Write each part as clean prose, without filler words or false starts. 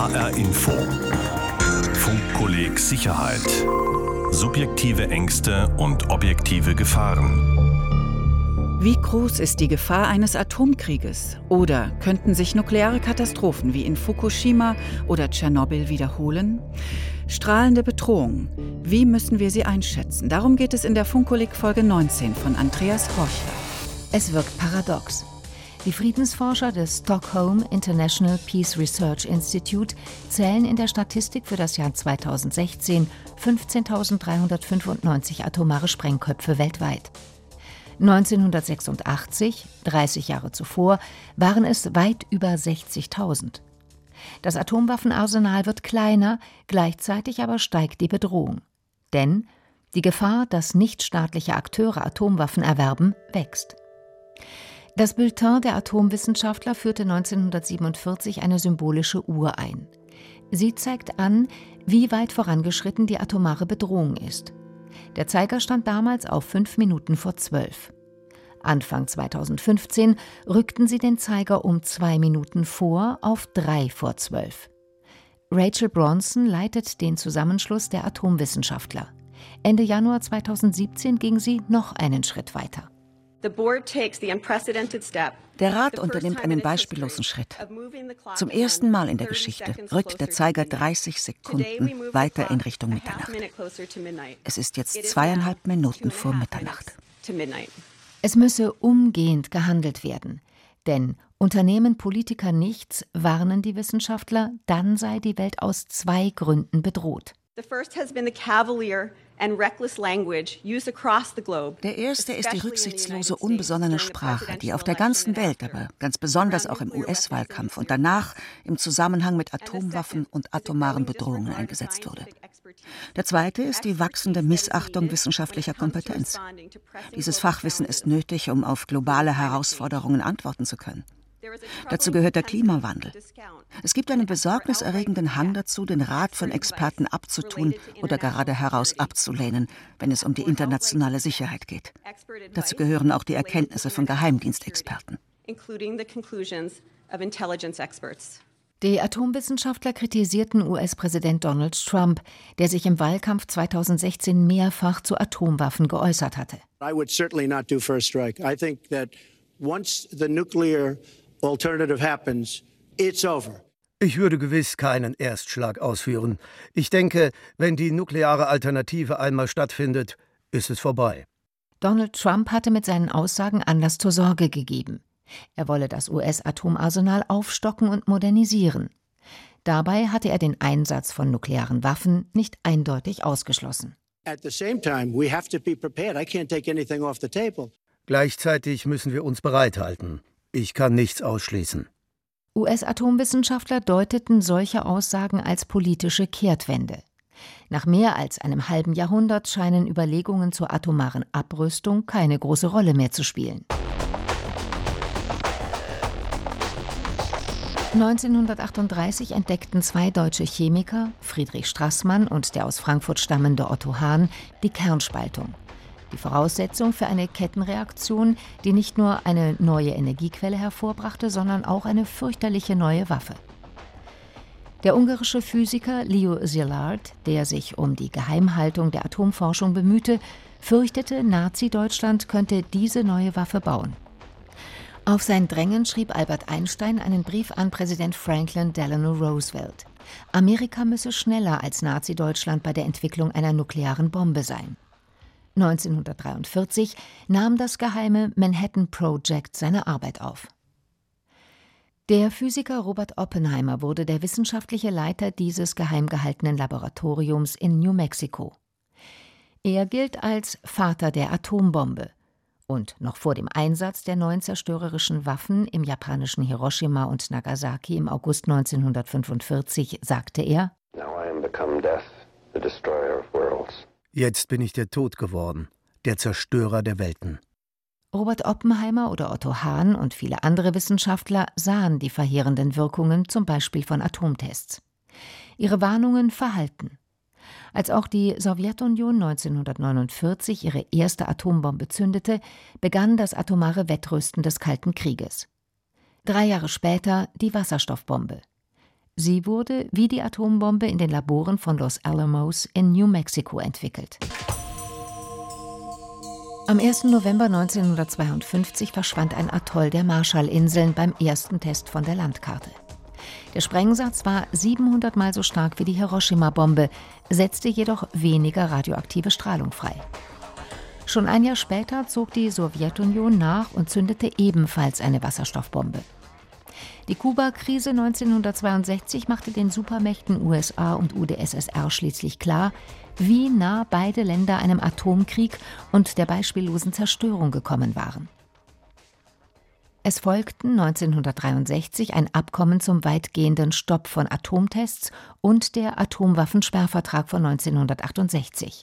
HR Info. Funkkolleg Sicherheit. Subjektive Ängste und objektive Gefahren. Wie groß ist die Gefahr eines Atomkrieges? Oder könnten sich nukleare Katastrophen wie in Fukushima oder Tschernobyl wiederholen? Strahlende Bedrohung. Wie müssen wir sie einschätzen? Darum geht es in der Funkkolleg Folge 19 von Andreas Horchler. Es wirkt paradox. Die Friedensforscher des Stockholm International Peace Research Institute zählen in der Statistik für das Jahr 2016 15.395 atomare Sprengköpfe weltweit. 1986, 30 Jahre zuvor, waren es weit über 60.000. Das Atomwaffenarsenal wird kleiner, gleichzeitig aber steigt die Bedrohung. Denn die Gefahr, dass nichtstaatliche Akteure Atomwaffen erwerben, wächst. Das Bulletin der Atomwissenschaftler führte 1947 eine symbolische Uhr ein. Sie zeigt an, wie weit vorangeschritten die atomare Bedrohung ist. Der Zeiger stand damals auf 5 Minuten vor 12. Anfang 2015 rückten sie den Zeiger um 2 Minuten vor auf 3 vor 12. Rachel Bronson leitet den Zusammenschluss der Atomwissenschaftler. Ende Januar 2017 ging sie noch einen Schritt weiter. Der Rat unternimmt einen beispiellosen Schritt. Zum ersten Mal in der Geschichte rückt der Zeiger 30 Sekunden weiter in Richtung Mitternacht. Es ist jetzt 2,5 Minuten vor Mitternacht. Es müsse umgehend gehandelt werden. Denn unternehmen Politiker nichts, warnen die Wissenschaftler, dann sei die Welt aus 2 Gründen bedroht. Der erste ist die rücksichtslose, unbesonnene Sprache, die auf der ganzen Welt, aber ganz besonders auch im US-Wahlkampf und danach im Zusammenhang mit Atomwaffen und atomaren Bedrohungen eingesetzt wurde. Der zweite ist die wachsende Missachtung wissenschaftlicher Kompetenz. Dieses Fachwissen ist nötig, um auf globale Herausforderungen antworten zu können. Dazu gehört der Klimawandel. Es gibt einen besorgniserregenden Hang dazu, den Rat von Experten abzutun oder gerade heraus abzulehnen, wenn es um die internationale Sicherheit geht. Dazu gehören auch die Erkenntnisse von Geheimdienstexperten. Die Atomwissenschaftler kritisierten US-Präsident Donald Trump, der sich im Wahlkampf 2016 mehrfach zu Atomwaffen geäußert hatte. I would certainly not do first strike. I think that once the nuclear alternative happens, it's over. Ich würde gewiss keinen Erstschlag ausführen. Ich denke, wenn die nukleare Alternative einmal stattfindet, ist es vorbei. Donald Trump hatte mit seinen Aussagen Anlass zur Sorge gegeben. Er wolle das US-Atomarsenal aufstocken und modernisieren. Dabei hatte er den Einsatz von nuklearen Waffen nicht eindeutig ausgeschlossen. At the same time, we have to be prepared. I can't take anything off the table. Gleichzeitig müssen wir uns bereithalten. Ich kann nichts ausschließen. US-Atomwissenschaftler deuteten solche Aussagen als politische Kehrtwende. Nach mehr als einem halben Jahrhundert scheinen Überlegungen zur atomaren Abrüstung keine große Rolle mehr zu spielen. 1938 entdeckten 2 deutsche Chemiker, Friedrich Straßmann und der aus Frankfurt stammende Otto Hahn, die Kernspaltung. Die Voraussetzung für eine Kettenreaktion, die nicht nur eine neue Energiequelle hervorbrachte, sondern auch eine fürchterliche neue Waffe. Der ungarische Physiker Leo Szilard, der sich um die Geheimhaltung der Atomforschung bemühte, fürchtete, Nazi-Deutschland könnte diese neue Waffe bauen. Auf sein Drängen schrieb Albert Einstein einen Brief an Präsident Franklin Delano Roosevelt. Amerika müsse schneller als Nazi-Deutschland bei der Entwicklung einer nuklearen Bombe sein. 1943 nahm das geheime Manhattan Project seine Arbeit auf. Der Physiker Robert Oppenheimer wurde der wissenschaftliche Leiter dieses geheim gehaltenen Laboratoriums in New Mexico. Er gilt als Vater der Atombombe. Und noch vor dem Einsatz der 9 zerstörerischen Waffen im japanischen Hiroshima und Nagasaki im August 1945 sagte er: Jetzt bin ich der Tod geworden, der Zerstörer der Welten. Robert Oppenheimer oder Otto Hahn und viele andere Wissenschaftler sahen die verheerenden Wirkungen zum Beispiel von Atomtests. Ihre Warnungen verhallten. Als auch die Sowjetunion 1949 ihre erste Atombombe zündete, begann das atomare Wettrüsten des Kalten Krieges. 3 Jahre später die Wasserstoffbombe. Sie wurde, wie die Atombombe, in den Laboren von Los Alamos in New Mexico entwickelt. Am 1. November 1952 verschwand ein Atoll der Marshallinseln beim ersten Test von der Landkarte. Der Sprengsatz war 700 Mal so stark wie die Hiroshima-Bombe, setzte jedoch weniger radioaktive Strahlung frei. Schon ein Jahr später zog die Sowjetunion nach und zündete ebenfalls eine Wasserstoffbombe. Die Kuba-Krise 1962 machte den Supermächten USA und UdSSR schließlich klar, wie nah beide Länder einem Atomkrieg und der beispiellosen Zerstörung gekommen waren. Es folgten 1963 ein Abkommen zum weitgehenden Stopp von Atomtests und der Atomwaffensperrvertrag von 1968.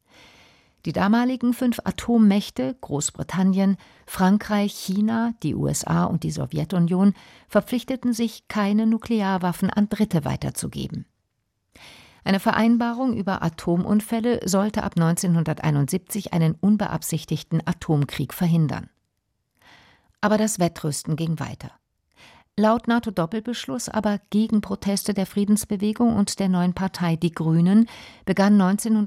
Die damaligen 5 Atommächte, Großbritannien, Frankreich, China, die USA und die Sowjetunion, verpflichteten sich, keine Nuklearwaffen an Dritte weiterzugeben. Eine Vereinbarung über Atomunfälle sollte ab 1971 einen unbeabsichtigten Atomkrieg verhindern. Aber das Wettrüsten ging weiter. Laut NATO-Doppelbeschluss, aber gegen Proteste der Friedensbewegung und der neuen Partei Die Grünen, begann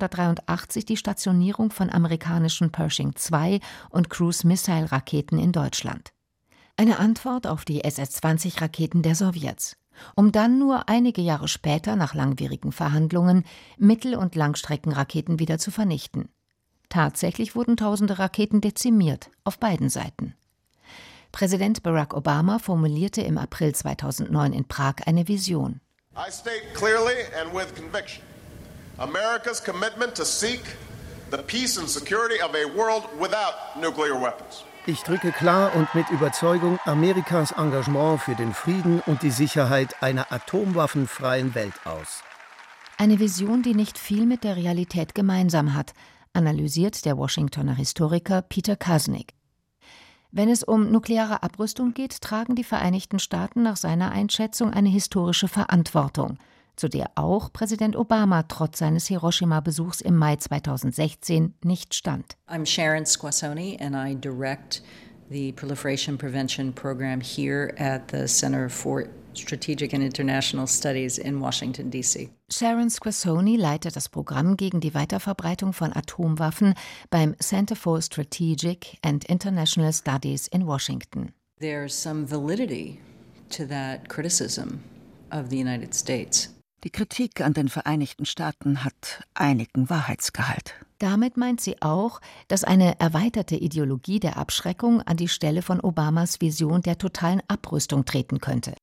1983 die Stationierung von amerikanischen Pershing II und Cruise-Missile-Raketen in Deutschland. Eine Antwort auf die SS-20-Raketen der Sowjets, um dann nur einige Jahre später nach langwierigen Verhandlungen Mittel- und Langstreckenraketen wieder zu vernichten. Tatsächlich wurden tausende Raketen dezimiert, auf beiden Seiten. Präsident Barack Obama formulierte im April 2009 in Prag eine Vision. I state clearly and with conviction America's commitment to seek the peace and security of a world without nuclear weapons. Ich drücke klar und mit Überzeugung Amerikas Engagement für den Frieden und die Sicherheit einer atomwaffenfreien Welt aus. Eine Vision, die nicht viel mit der Realität gemeinsam hat, analysiert der Washingtoner Historiker Peter Kuznick. Wenn es um nukleare Abrüstung geht, tragen die Vereinigten Staaten nach seiner Einschätzung eine historische Verantwortung, zu der auch Präsident Obama trotz seines Hiroshima-Besuchs im Mai 2016 nicht stand. I'm Sharon Squassoni and I direct the Proliferation Prevention Program here at the Center for Strategic and International Studies in Washington, D.C. Sharon Squassoni leitet das Programm gegen die Weiterverbreitung von Atomwaffen beim Center for Strategic and International Studies in Washington. There's some validity to that criticism of the United States. Die Kritik an den Vereinigten Staaten hat einigen Wahrheitsgehalt. Damit meint sie auch, dass eine erweiterte Ideologie der Abschreckung an die Stelle von Obamas Vision der totalen Abrüstung treten könnte.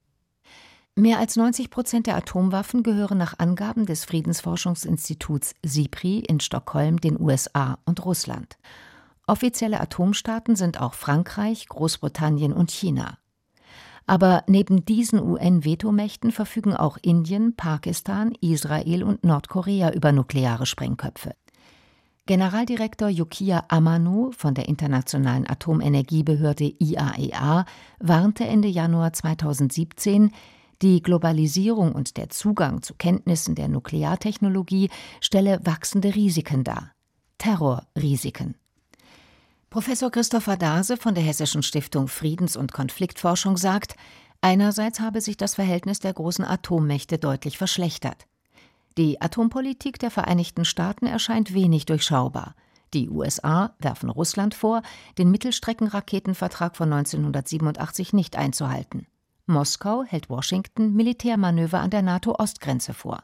Mehr als 90% der Atomwaffen gehören nach Angaben des Friedensforschungsinstituts SIPRI in Stockholm den USA und Russland. Offizielle Atomstaaten sind auch Frankreich, Großbritannien und China. Aber neben diesen UN-Vetomächten verfügen auch Indien, Pakistan, Israel und Nordkorea über nukleare Sprengköpfe. Generaldirektor Yukiya Amano von der Internationalen Atomenergiebehörde IAEA warnte Ende Januar 2017, die Globalisierung und der Zugang zu Kenntnissen der Nukleartechnologie stelle wachsende Risiken dar. Terrorrisiken. Professor Christopher Dase von der Hessischen Stiftung Friedens- und Konfliktforschung sagt, einerseits habe sich das Verhältnis der großen Atommächte deutlich verschlechtert. Die Atompolitik der Vereinigten Staaten erscheint wenig durchschaubar. Die USA werfen Russland vor, den Mittelstreckenraketenvertrag von 1987 nicht einzuhalten. Moskau hält Washington Militärmanöver an der NATO-Ostgrenze vor.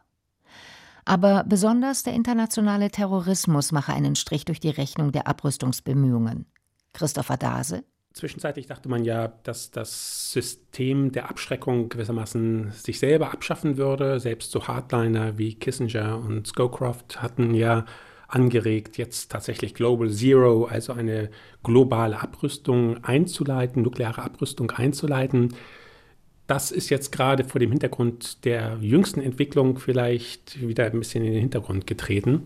Aber besonders der internationale Terrorismus mache einen Strich durch die Rechnung der Abrüstungsbemühungen. Christopher Dase. Zwischenzeitlich dachte man ja, dass das System der Abschreckung gewissermaßen sich selber abschaffen würde. Selbst so Hardliner wie Kissinger und Scowcroft hatten ja angeregt, jetzt tatsächlich Global Zero, also eine globale Abrüstung einzuleiten, nukleare Abrüstung einzuleiten. Das ist jetzt gerade vor dem Hintergrund der jüngsten Entwicklung vielleicht wieder ein bisschen in den Hintergrund getreten.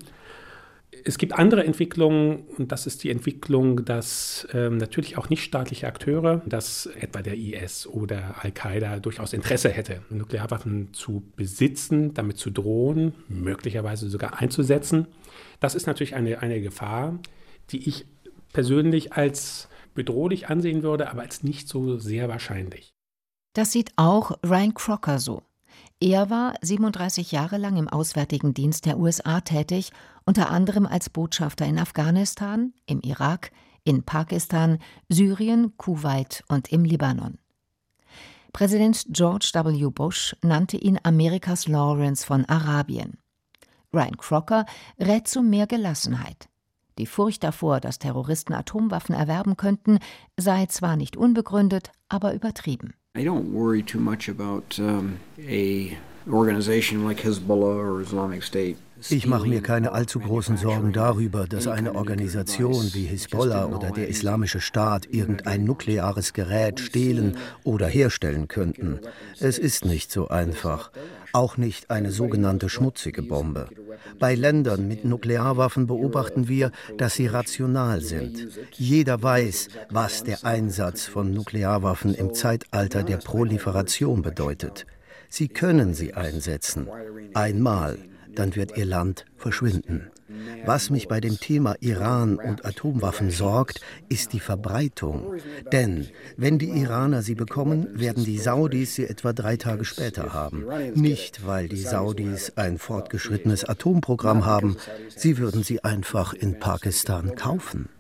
Es gibt andere Entwicklungen, und das ist die Entwicklung, dass natürlich auch nichtstaatliche Akteure, dass etwa der IS oder Al-Qaida durchaus Interesse hätte, Nuklearwaffen zu besitzen, damit zu drohen, möglicherweise sogar einzusetzen. Das ist natürlich eine Gefahr, die ich persönlich als bedrohlich ansehen würde, aber als nicht so sehr wahrscheinlich. Das sieht auch Ryan Crocker so. Er war 37 Jahre lang im Auswärtigen Dienst der USA tätig, unter anderem als Botschafter in Afghanistan, im Irak, in Pakistan, Syrien, Kuwait und im Libanon. Präsident George W. Bush nannte ihn Amerikas Lawrence von Arabien. Ryan Crocker rät zu mehr Gelassenheit. Die Furcht davor, dass Terroristen Atomwaffen erwerben könnten, sei zwar nicht unbegründet, aber übertrieben. I don't worry too much about a organization like Hezbollah or Islamic State. Ich mache mir keine allzu großen Sorgen darüber, dass eine Organisation wie Hisbollah oder der Islamische Staat irgendein nukleares Gerät stehlen oder herstellen könnten. Es ist nicht so einfach. Auch nicht eine sogenannte schmutzige Bombe. Bei Ländern mit Nuklearwaffen beobachten wir, dass sie rational sind. Jeder weiß, was der Einsatz von Nuklearwaffen im Zeitalter der Proliferation bedeutet. Sie können sie einsetzen. Einmal. Dann wird ihr Land verschwinden. Was mich bei dem Thema Iran und Atomwaffen sorgt, ist die Verbreitung. Denn wenn die Iraner sie bekommen, werden die Saudis sie etwa 3 Tage später haben. Nicht, weil die Saudis ein fortgeschrittenes Atomprogramm haben, sie würden sie einfach in Pakistan kaufen.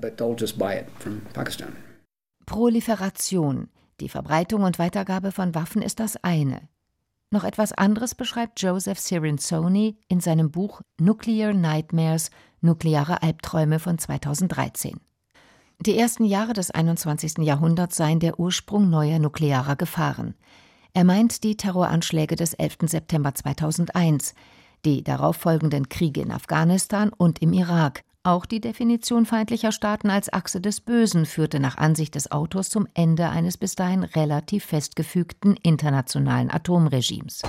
Proliferation, die Verbreitung und Weitergabe von Waffen ist das eine. Noch etwas anderes beschreibt Joseph Cirincione in seinem Buch Nuclear Nightmares – Nukleare Albträume von 2013. Die ersten Jahre des 21. Jahrhunderts seien der Ursprung neuer nuklearer Gefahren. Er meint die Terroranschläge des 11. September 2001, die darauffolgenden Kriege in Afghanistan und im Irak. Auch die Definition feindlicher Staaten als Achse des Bösen führte nach Ansicht des Autors zum Ende eines bis dahin relativ festgefügten internationalen Atomregimes.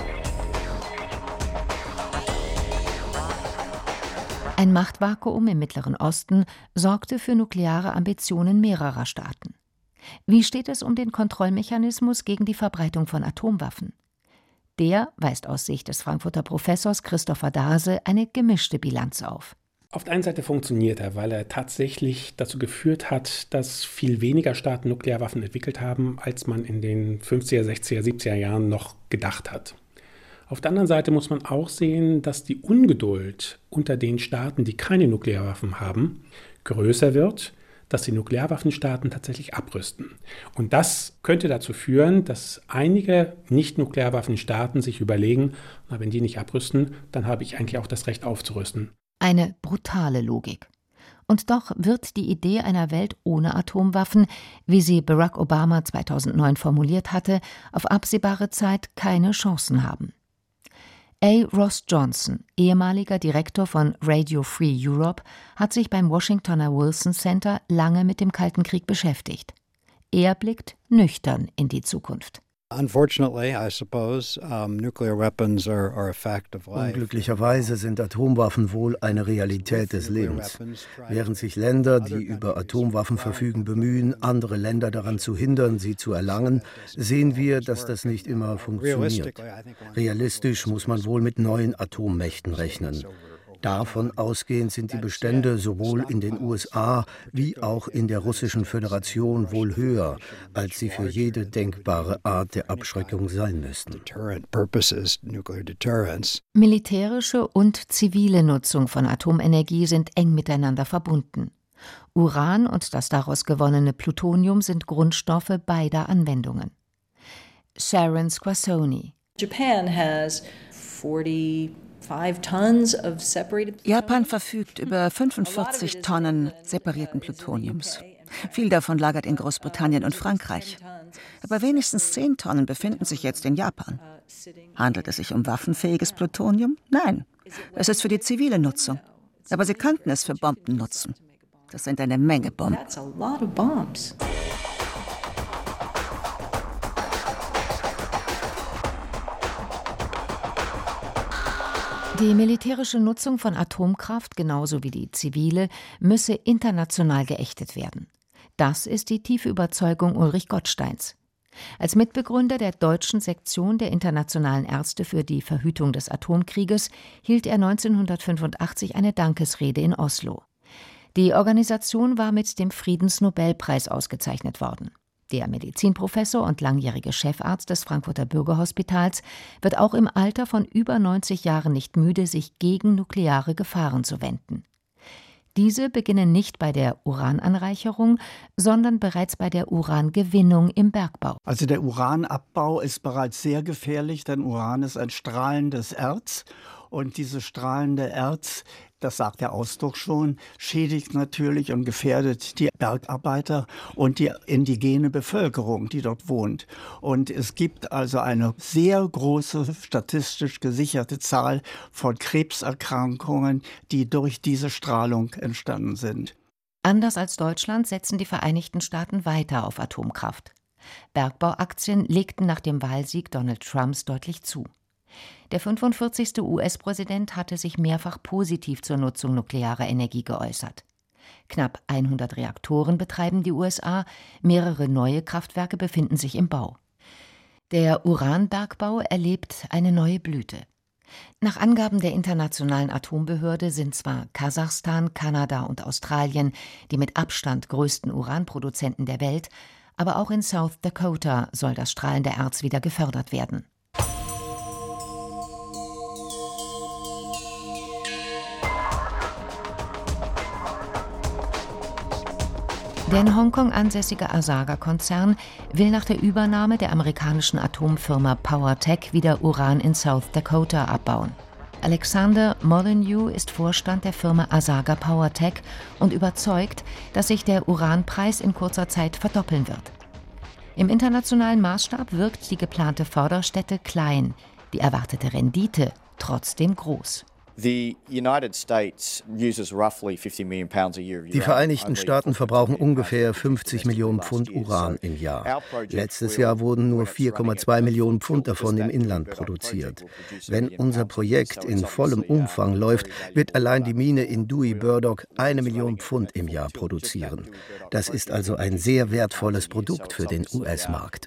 Ein Machtvakuum im Mittleren Osten sorgte für nukleare Ambitionen mehrerer Staaten. Wie steht es um den Kontrollmechanismus gegen die Verbreitung von Atomwaffen? Der weist aus Sicht des Frankfurter Professors Christopher Dase eine gemischte Bilanz auf. Auf der einen Seite funktioniert er, weil er tatsächlich dazu geführt hat, dass viel weniger Staaten Nuklearwaffen entwickelt haben, als man in den 50er, 60er, 70er Jahren noch gedacht hat. Auf der anderen Seite muss man auch sehen, dass die Ungeduld unter den Staaten, die keine Nuklearwaffen haben, größer wird, dass die Nuklearwaffenstaaten tatsächlich abrüsten. Und das könnte dazu führen, dass einige Nicht-Nuklearwaffenstaaten sich überlegen, na, wenn die nicht abrüsten, dann habe ich eigentlich auch das Recht aufzurüsten. Eine brutale Logik. Und doch wird die Idee einer Welt ohne Atomwaffen, wie sie Barack Obama 2009 formuliert hatte, auf absehbare Zeit keine Chancen haben. A. Ross Johnson, ehemaliger Direktor von Radio Free Europe, hat sich beim Washingtoner Wilson Center lange mit dem Kalten Krieg beschäftigt. Er blickt nüchtern in die Zukunft. Unglücklicherweise sind Atomwaffen wohl eine Realität des Lebens. Während sich Länder, die über Atomwaffen verfügen, bemühen, andere Länder daran zu hindern, sie zu erlangen, sehen wir, dass das nicht immer funktioniert. Realistisch muss man wohl mit neuen Atommächten rechnen. Davon ausgehend sind die Bestände sowohl in den USA wie auch in der Russischen Föderation wohl höher, als sie für jede denkbare Art der Abschreckung sein müssten. Militärische und zivile Nutzung von Atomenergie sind eng miteinander verbunden. Uran und das daraus gewonnene Plutonium sind Grundstoffe beider Anwendungen. Sharon Squassoni. Japan verfügt über 45 Tonnen separierten Plutoniums. Viel davon lagert in Großbritannien und Frankreich. Aber wenigstens 10 Tonnen befinden sich jetzt in Japan. Handelt es sich um waffenfähiges Plutonium? Nein, es ist für die zivile Nutzung. Aber sie könnten es für Bomben nutzen. Das sind eine Menge Bomben. Die militärische Nutzung von Atomkraft, genauso wie die zivile, müsse international geächtet werden. Das ist die tiefe Überzeugung Ulrich Gottsteins. Als Mitbegründer der deutschen Sektion der Internationalen Ärzte für die Verhütung des Atomkrieges hielt er 1985 eine Dankesrede in Oslo. Die Organisation war mit dem Friedensnobelpreis ausgezeichnet worden. Der Medizinprofessor und langjährige Chefarzt des Frankfurter Bürgerhospitals wird auch im Alter von über 90 Jahren nicht müde, sich gegen nukleare Gefahren zu wenden. Diese beginnen nicht bei der Urananreicherung, sondern bereits bei der Urangewinnung im Bergbau. Also der Uranabbau ist bereits sehr gefährlich, denn Uran ist ein strahlendes Erz. Und dieses strahlende Erz, das sagt der Ausdruck schon, schädigt natürlich und gefährdet die Bergarbeiter und die indigene Bevölkerung, die dort wohnt. Und es gibt also eine sehr große, statistisch gesicherte Zahl von Krebserkrankungen, die durch diese Strahlung entstanden sind. Anders als Deutschland setzen die Vereinigten Staaten weiter auf Atomkraft. Bergbauaktien legten nach dem Wahlsieg Donald Trumps deutlich zu. Der 45. US-Präsident hatte sich mehrfach positiv zur Nutzung nuklearer Energie geäußert. Knapp 100 Reaktoren betreiben die USA, mehrere neue Kraftwerke befinden sich im Bau. Der Uranbergbau erlebt eine neue Blüte. Nach Angaben der Internationalen Atombehörde sind zwar Kasachstan, Kanada und Australien die mit Abstand größten Uranproduzenten der Welt, aber auch in South Dakota soll das strahlende Erz wieder gefördert werden. Der in Hongkong ansässige Asaga-Konzern will nach der Übernahme der amerikanischen Atomfirma PowerTech wieder Uran in South Dakota abbauen. Alexander Molyneux ist Vorstand der Firma Asaga PowerTech und überzeugt, dass sich der Uranpreis in kurzer Zeit verdoppeln wird. Im internationalen Maßstab wirkt die geplante Förderstätte klein, die erwartete Rendite trotzdem groß. Die Vereinigten Staaten verbrauchen ungefähr 50 Millionen Pfund Uran im Jahr. Letztes Jahr wurden nur 4,2 Millionen Pfund davon im Inland produziert. Wenn unser Projekt in vollem Umfang läuft, wird allein die Mine in Dewey Burdock 1 Million Pfund im Jahr produzieren. Das ist also ein sehr wertvolles Produkt für den US-Markt.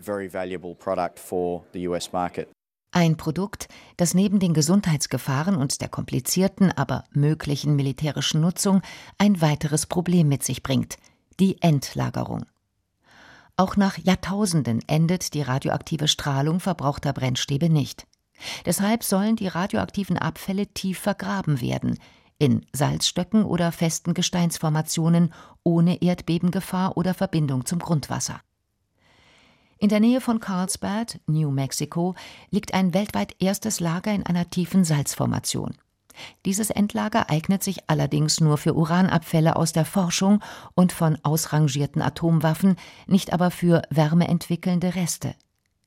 Ein Produkt, das neben den Gesundheitsgefahren und der komplizierten, aber möglichen militärischen Nutzung ein weiteres Problem mit sich bringt: die Endlagerung. Auch nach Jahrtausenden endet die radioaktive Strahlung verbrauchter Brennstäbe nicht. Deshalb sollen die radioaktiven Abfälle tief vergraben werden, in Salzstöcken oder festen Gesteinsformationen ohne Erdbebengefahr oder Verbindung zum Grundwasser. In der Nähe von Carlsbad, New Mexico, liegt ein weltweit erstes Lager in einer tiefen Salzformation. Dieses Endlager eignet sich allerdings nur für Uranabfälle aus der Forschung und von ausrangierten Atomwaffen, nicht aber für wärmeentwickelnde Reste.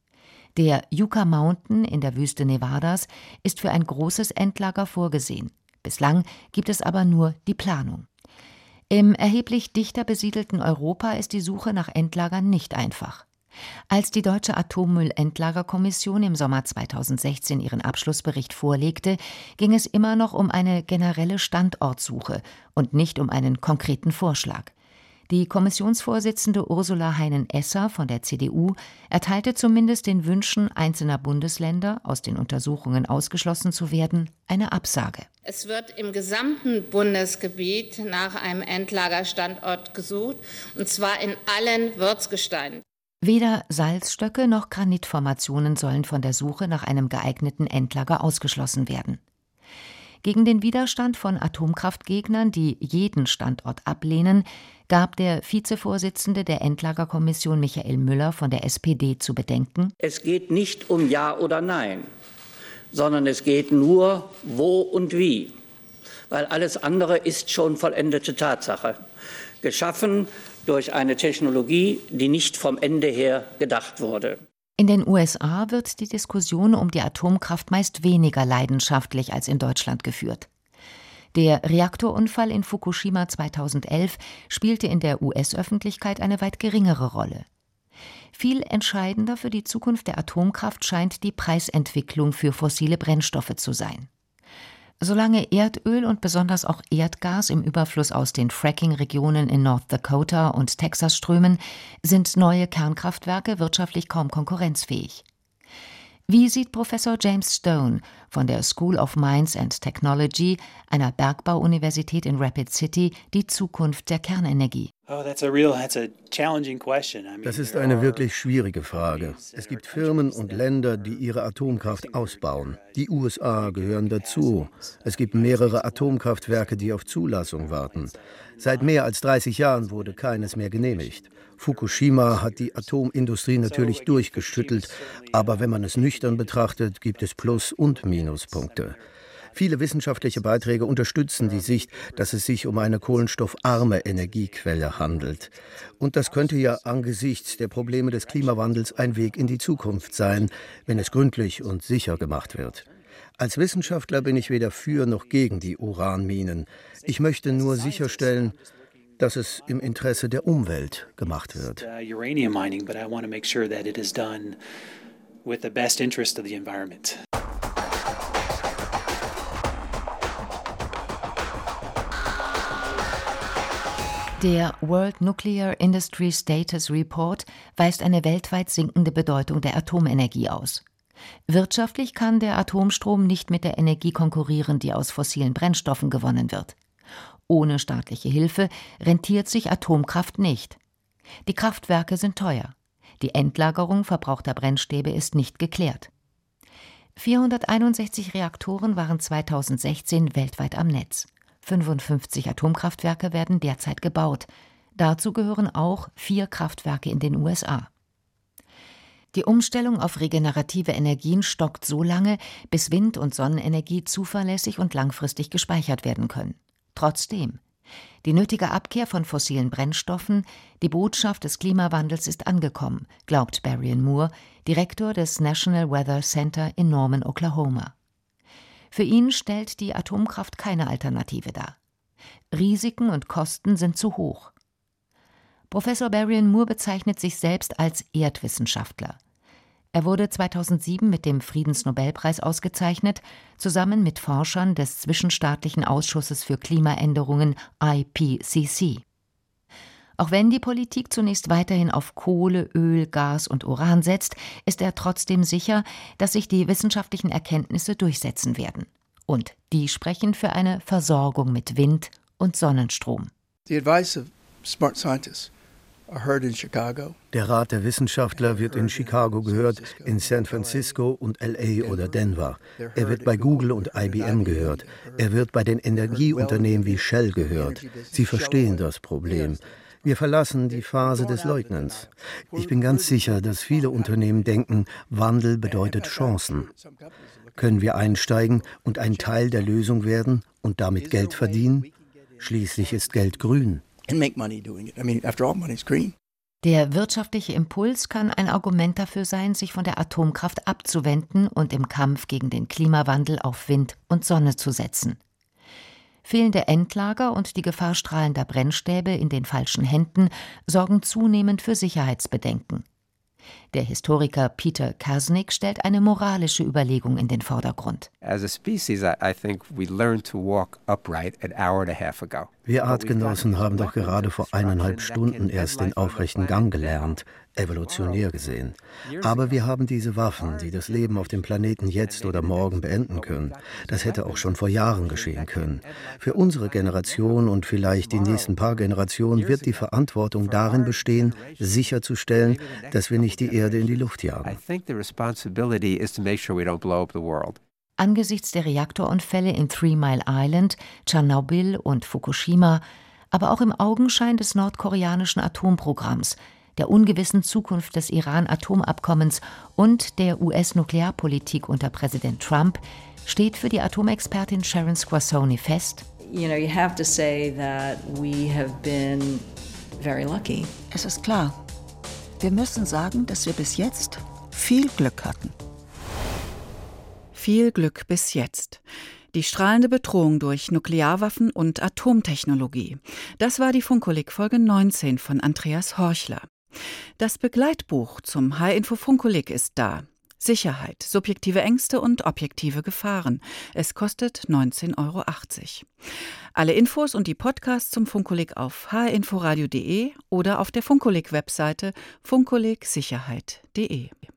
Der Yucca Mountain in der Wüste Nevadas ist für ein großes Endlager vorgesehen. Bislang gibt es aber nur die Planung. Im erheblich dichter besiedelten Europa ist die Suche nach Endlagern nicht einfach. Als die Deutsche Atommüllendlagerkommission im Sommer 2016 ihren Abschlussbericht vorlegte, ging es immer noch um eine generelle Standortsuche und nicht um einen konkreten Vorschlag. Die Kommissionsvorsitzende Ursula Heinen-Esser von der CDU erteilte zumindest den Wünschen einzelner Bundesländer, aus den Untersuchungen ausgeschlossen zu werden, eine Absage. Es wird im gesamten Bundesgebiet nach einem Endlagerstandort gesucht, und zwar in allen Wirtsgesteinen. Weder Salzstöcke noch Granitformationen sollen von der Suche nach einem geeigneten Endlager ausgeschlossen werden. Gegen den Widerstand von Atomkraftgegnern, die jeden Standort ablehnen, gab der Vizevorsitzende der Endlagerkommission Michael Müller von der SPD zu bedenken: Es geht nicht um Ja oder Nein, sondern es geht nur wo und wie, weil alles andere ist schon vollendete Tatsache. Geschaffen durch eine Technologie, die nicht vom Ende her gedacht wurde. In den USA wird die Diskussion um die Atomkraft meist weniger leidenschaftlich als in Deutschland geführt. Der Reaktorunfall in Fukushima 2011 spielte in der US-Öffentlichkeit eine weit geringere Rolle. Viel entscheidender für die Zukunft der Atomkraft scheint die Preisentwicklung für fossile Brennstoffe zu sein. Solange Erdöl und besonders auch Erdgas im Überfluss aus den Fracking-Regionen in North Dakota und Texas strömen, sind neue Kernkraftwerke wirtschaftlich kaum konkurrenzfähig. Wie sieht Professor James Stone, von der School of Mines and Technology, einer Bergbauuniversität in Rapid City, die Zukunft der Kernenergie. Das ist eine wirklich schwierige Frage. Es gibt Firmen und Länder, die ihre Atomkraft ausbauen. Die USA gehören dazu. Es gibt mehrere Atomkraftwerke, die auf Zulassung warten. Seit mehr als 30 Jahren wurde keines mehr genehmigt. Fukushima hat die Atomindustrie natürlich durchgeschüttelt, aber wenn man es nüchtern betrachtet, gibt es Plus- und Minuspunkte. Viele wissenschaftliche Beiträge unterstützen die Sicht, dass es sich um eine kohlenstoffarme Energiequelle handelt. Und das könnte ja angesichts der Probleme des Klimawandels ein Weg in die Zukunft sein, wenn es gründlich und sicher gemacht wird. Als Wissenschaftler bin ich weder für noch gegen die Uranminen. Ich möchte nur sicherstellen, dass es im Interesse der Umwelt gemacht wird. Der World Nuclear Industry Status Report weist eine weltweit sinkende Bedeutung der Atomenergie aus. Wirtschaftlich kann der Atomstrom nicht mit der Energie konkurrieren, die aus fossilen Brennstoffen gewonnen wird. Ohne staatliche Hilfe rentiert sich Atomkraft nicht. Die Kraftwerke sind teuer. Die Endlagerung verbrauchter Brennstäbe ist nicht geklärt. 461 Reaktoren waren 2016 weltweit am Netz. 55 Atomkraftwerke werden derzeit gebaut. Dazu gehören auch 4 Kraftwerke in den USA. Die Umstellung auf regenerative Energien stockt so lange, bis Wind- und Sonnenenergie zuverlässig und langfristig gespeichert werden können. Trotzdem, die nötige Abkehr von fossilen Brennstoffen, die Botschaft des Klimawandels ist angekommen, glaubt Barrion Moore, Direktor des National Weather Center in Norman, Oklahoma. Für ihn stellt die Atomkraft keine Alternative dar. Risiken und Kosten sind zu hoch. Professor Barrion Moore bezeichnet sich selbst als Erdwissenschaftler. Er wurde 2007 mit dem Friedensnobelpreis ausgezeichnet, zusammen mit Forschern des Zwischenstaatlichen Ausschusses für Klimaänderungen IPCC. Auch wenn die Politik zunächst weiterhin auf Kohle, Öl, Gas und Uran setzt, ist er trotzdem sicher, dass sich die wissenschaftlichen Erkenntnisse durchsetzen werden. Und die sprechen für eine Versorgung mit Wind- und Sonnenstrom. The advice of smart scientists are heard in Chicago. Der Rat der Wissenschaftler wird in Chicago gehört, in San Francisco und LA oder Denver. Er wird bei Google und IBM gehört. Er wird bei den Energieunternehmen wie Shell gehört. Sie verstehen das Problem. Wir verlassen die Phase des Leugnens. Ich bin ganz sicher, dass viele Unternehmen denken, Wandel bedeutet Chancen. Können wir einsteigen und ein Teil der Lösung werden und damit Geld verdienen? Schließlich ist Geld grün. Der wirtschaftliche Impuls kann ein Argument dafür sein, sich von der Atomkraft abzuwenden und im Kampf gegen den Klimawandel auf Wind und Sonne zu setzen. Fehlende Endlager und die Gefahr strahlender Brennstäbe in den falschen Händen sorgen zunehmend für Sicherheitsbedenken. Der Historiker Peter Kasnick stellt eine moralische Überlegung in den Vordergrund. Wir Artgenossen haben doch gerade vor 1,5 Stunden erst den aufrechten Gang gelernt, evolutionär gesehen. Aber wir haben diese Waffen, die das Leben auf dem Planeten jetzt oder morgen beenden können. Das hätte auch schon vor Jahren geschehen können. Für unsere Generation und vielleicht die nächsten paar Generationen wird die Verantwortung darin bestehen, sicherzustellen, dass wir nicht die Erde in die Luft jagen. Angesichts der Reaktorunfälle in 3 Mile Island, Tschernobyl und Fukushima, aber auch im Augenschein des nordkoreanischen Atomprogramms, der ungewissen Zukunft des Iran-Atomabkommens und der US-Nuklearpolitik unter Präsident Trump, steht für die Atomexpertin Sharon Squassoni fest: You have to say that we have been very lucky. Es ist klar, wir müssen sagen, dass wir bis jetzt viel Glück hatten. Viel Glück bis jetzt. Die strahlende Bedrohung durch Nuklearwaffen und Atomtechnologie. Das war die Funkolik Folge 19 von Andreas Horchler. Das Begleitbuch zum H-Info Funkolik ist da. Sicherheit, subjektive Ängste und objektive Gefahren. Es kostet 19,80 €. Alle Infos und die Podcasts zum Funkolik auf hinforadio.de oder auf der Funkolik-Webseite funkolik-sicherheit.de.